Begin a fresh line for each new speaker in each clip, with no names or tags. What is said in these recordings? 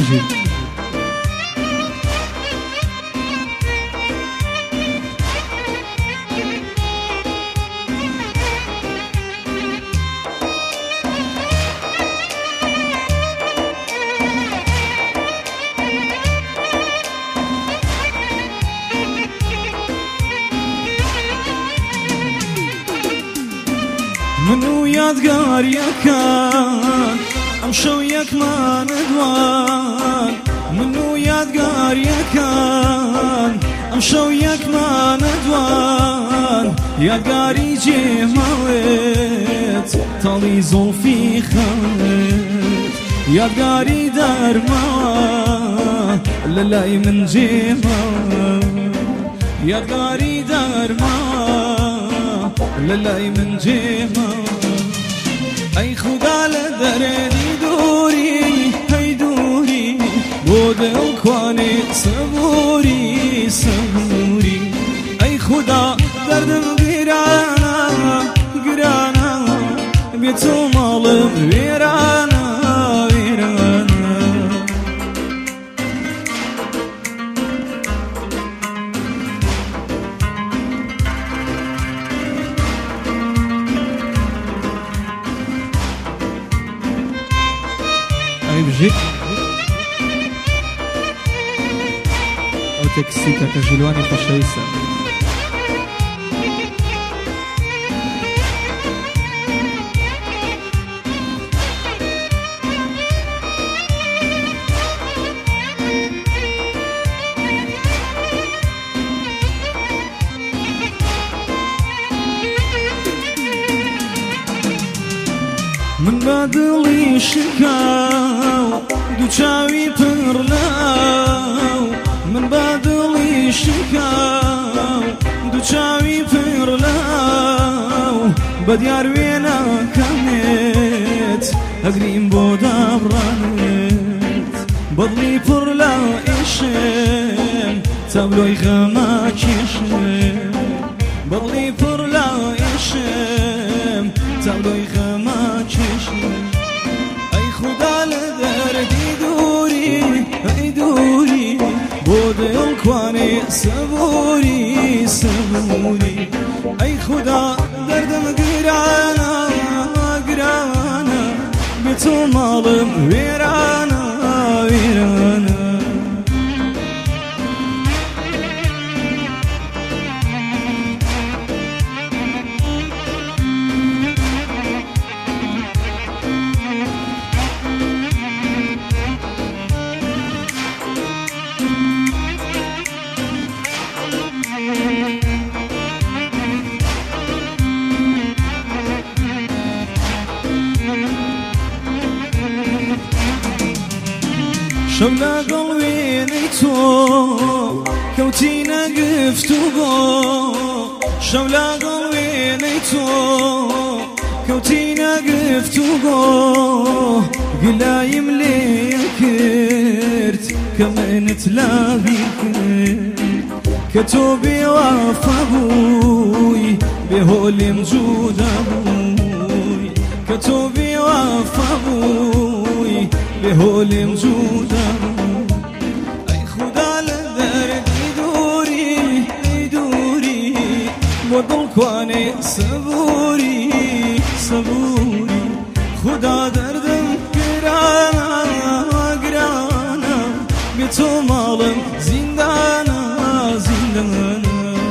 بژیر منو یادگاریەکان ئەم شەو یەکمانەدوان منو یادگاریەکان ئەم شەو یەکمانەدوان یادگاری جێماوێت تەڵی زۆڵفی خەوێت یادگاری دەرماوە لە لای من جێماوە یادگاری دەرماوە لە لای من جێماوە ئەی خودا لە دەرێنی دووری هەی دووری بۆ دڵکوانێ سەبووری سەبووری ئەی خودا دەردم گرانە گرانە بێت و ماڵم وێرانە وێرانە بژیر ئەو تێکسیکە کە ژیلوانی خۆشەویستە من بە دڵی شکاو دوو چاوی پڕ لاو من بە دڵی شکاو دوو چاوی پڕ لاو بە دیار وێنەکەمێت ئەگریم بۆ دابڕانێت بەدڵی پڕ لا ئێشێم تابلۆی غەمە کێشێم بەدڵی پڕ لا ئێشێم تابلۆی غەمە کێشێم ئەی خودا لە دەردی دووری ئەی دووری بۆ دڵکوانێ سەبووری سەبووری ئەی خودا دەردم گرانە گرانە بێت و ماڵم وێرانە وێرانە شەو لەگەڵ وێنەی تۆ کەوتینە گفتوگۆ شەو لەگەڵ وێنەی تۆ کەوتینە گفتوگۆ گلایم لێ کرد کە منت لابیر کرد کە تۆ بێوەفا بووی بێهۆلیم جودا بووی کە تۆ بێوەفا بووی بێهۆلیم جودا بووی ئەی خودا لە دەردی دووری ئەی دووری بۆ دڵکوانێ سەبووری سەبووری خودا دەردم گرانە گرانە بێت و ماڵم زیندانە زیندانە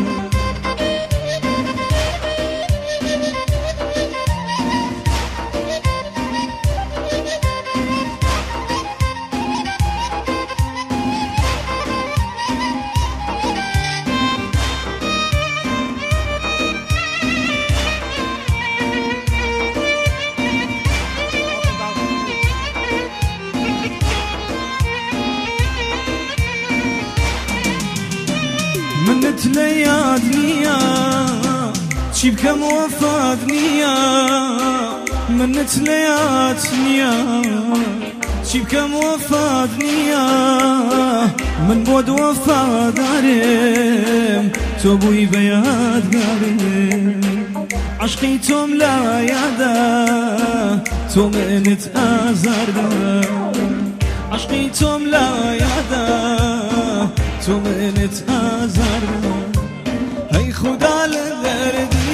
منت لە یاد نییە چی بکەم وەفات نییە منت لە یاد نییە چی بکەم وەفات نییە من بۆت وەفادارم تۆ بووی بە یادگارم عشقی تۆم لە یادە تۆ منت ئازاردە عشقی تۆم لایەدا تۆ منت ئازاردا هەی خودا لە دەردی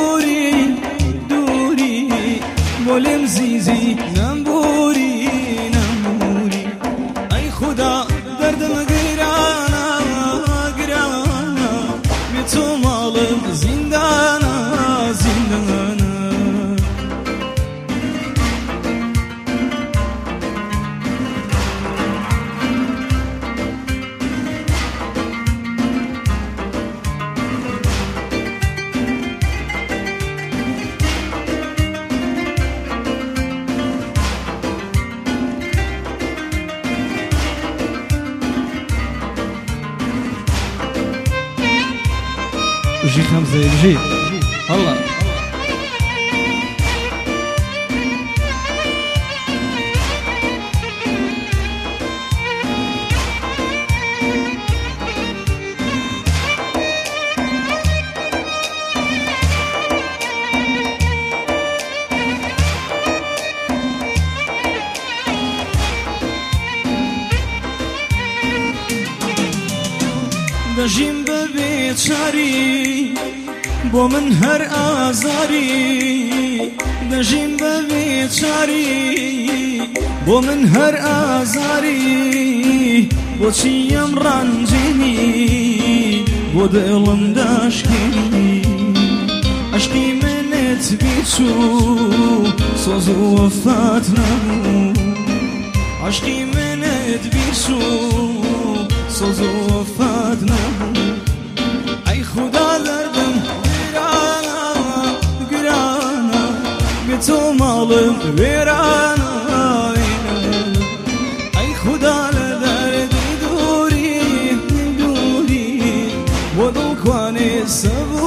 دووری بۆ لێم زیزی نەمبوری ئەی خودا دەردم گرانە بێ تۆ ماڵم زیندانە جي خمسة جي الله دەژیم بە بێچاری بۆ من هەر ئازاری دەژیم بە بێچاری بۆ من هەر ئازاری بۆچی ئەم ڕەنجێنی بۆ دڵم داشکێنی عەشقی منت بیچوو سۆز و وەفات نەبوو عەشقی منت بیچوو سۆز و وەفات نەبوو ئەی خودا دەردم گرانە بێ تۆ ماڵم وێرانە ئەی خودا لە دەردی دووری بۆ دڵکوانێ سەبوو